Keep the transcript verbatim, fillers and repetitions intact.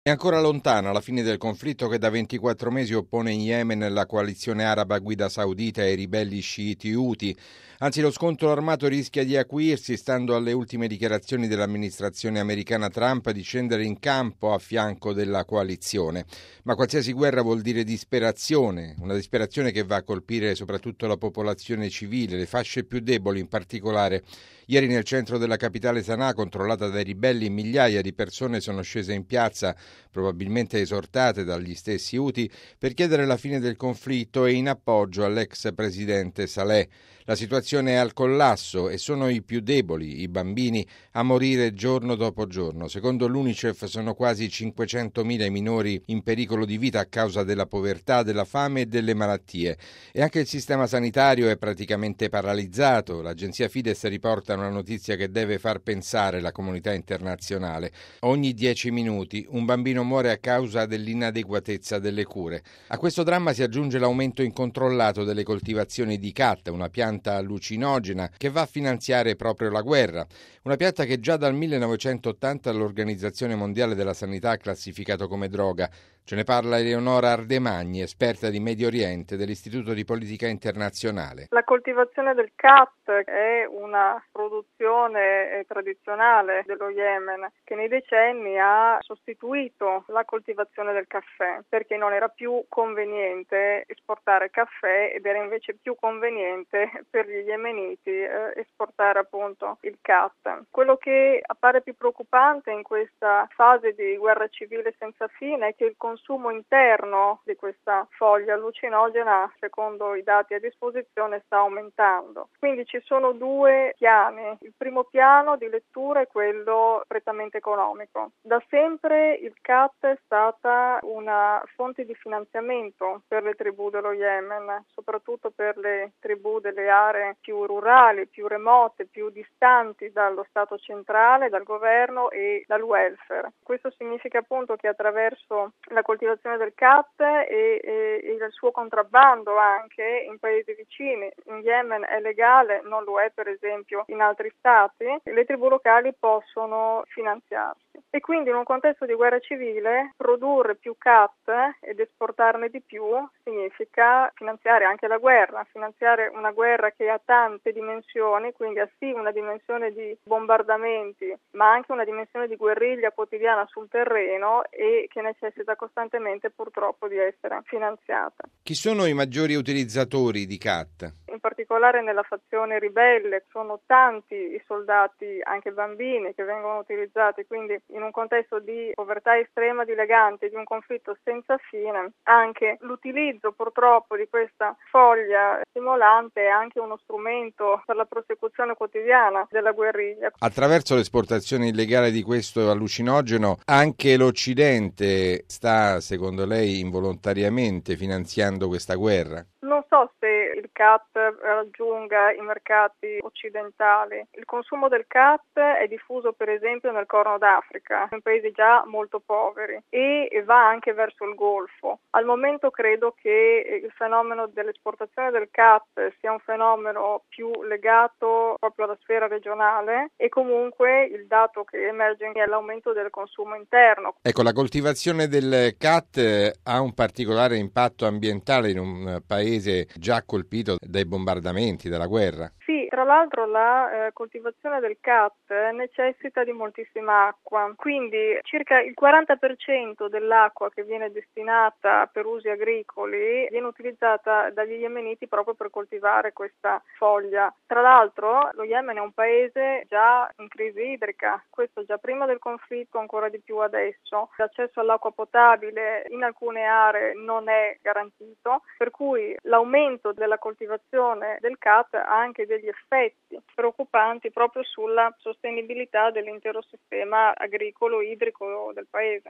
È ancora lontana la fine del conflitto che da ventiquattro mesi oppone in Yemen la coalizione araba a guida saudita e i ribelli sciiti Houthi. Anzi, lo scontro armato rischia di acuirsi, stando alle ultime dichiarazioni dell'amministrazione americana Trump di scendere in campo a fianco della coalizione. Ma qualsiasi guerra vuol dire disperazione, una disperazione che va a colpire soprattutto la popolazione civile, le fasce più deboli in particolare. Ieri nel centro della capitale Sana'a, controllata dai ribelli, migliaia di persone sono scese in piazza, probabilmente esortate dagli stessi Houthi, per chiedere la fine del conflitto e in appoggio all'ex presidente Saleh. La situazione è al collasso e sono i più deboli, i bambini, a morire giorno dopo giorno. Secondo l'UNICEF sono quasi cinquecentomila i minori in pericolo di vita a causa della povertà, della fame e delle malattie. E anche il sistema sanitario è praticamente paralizzato. L'agenzia Fides riporta una notizia che deve far pensare la comunità internazionale. Ogni dieci minuti un bambino muore a causa dell'inadeguatezza delle cure. A questo dramma si aggiunge l'aumento incontrollato delle coltivazioni di khat, una pianta allucinogena che va a finanziare proprio la guerra. Una pianta che già dal millenovecentottanta l'Organizzazione Mondiale della Sanità ha classificato come droga. Ce ne parla Eleonora Ardemagni, esperta di Medio Oriente dell'Istituto di Politica Internazionale. La coltivazione del khat è una produzione tradizionale dello Yemen che nei decenni ha sostituito la coltivazione del caffè, perché non era più conveniente esportare caffè ed era invece più conveniente per gli yemeniti eh, esportare appunto il khat. Quello che appare più preoccupante in questa fase di guerra civile senza fine è che il consumo interno di questa foglia allucinogena, secondo i dati a disposizione, sta aumentando. Quindi ci sono due piani. Il primo piano di lettura è quello prettamente economico. Da sempre il khat è stata una fonte di finanziamento per le tribù dello Yemen, soprattutto per le tribù delle aree più rurali, più remote, più distanti dallo Stato centrale, dal governo e dal welfare. Questo significa appunto che attraverso la coltivazione del khat e, e, e il suo contrabbando anche in paesi vicini, in Yemen è legale, non lo è per esempio in altri stati, le tribù locali possono finanziarsi. E quindi in un contesto di guerra civile produrre più khat ed esportarne di più significa finanziare anche la guerra, finanziare una guerra che ha tante dimensioni, quindi ha sì una dimensione di bombardamenti, ma anche una dimensione di guerriglia quotidiana sul terreno e che necessita costantemente purtroppo di essere finanziata. Chi sono i maggiori utilizzatori di khat? In particolare nella fazione ribelle sono tanti i soldati, anche bambini, che vengono utilizzati, quindi in un contesto di povertà estrema dilagante, di un conflitto senza fine, anche l'utilizzo purtroppo di questa foglia stimolante è anche uno strumento per la prosecuzione quotidiana della guerriglia. Attraverso l'esportazione illegale di questo allucinogeno, anche l'Occidente sta, secondo lei, involontariamente finanziando questa guerra? Non so se il khat raggiunga i mercati occidentali. Il consumo del khat è diffuso per esempio nel Corno d'Africa, in paesi già molto poveri, e va anche verso il Golfo. Al momento credo che il fenomeno dell'esportazione del khat sia un fenomeno più legato proprio alla sfera regionale e comunque il dato che emerge è l'aumento del consumo interno. Ecco, la coltivazione del khat ha un particolare impatto ambientale in un paese già colpito dai bombardamenti, dalla guerra. Sì, tra l'altro la eh, coltivazione del khat necessita di moltissima acqua, quindi circa il quaranta per cento dell'acqua che viene destinata per usi agricoli viene utilizzata dagli yemeniti proprio per coltivare questa foglia. Tra l'altro lo Yemen è un paese già in crisi idrica, questo già prima del conflitto, ancora di più adesso. L'accesso all'acqua potabile in alcune aree non è garantito, per cui l'aumento della coltivazione del khat ha anche degli effetti preoccupanti proprio sulla sostenibilità dell'intero sistema agricolo idrico del paese.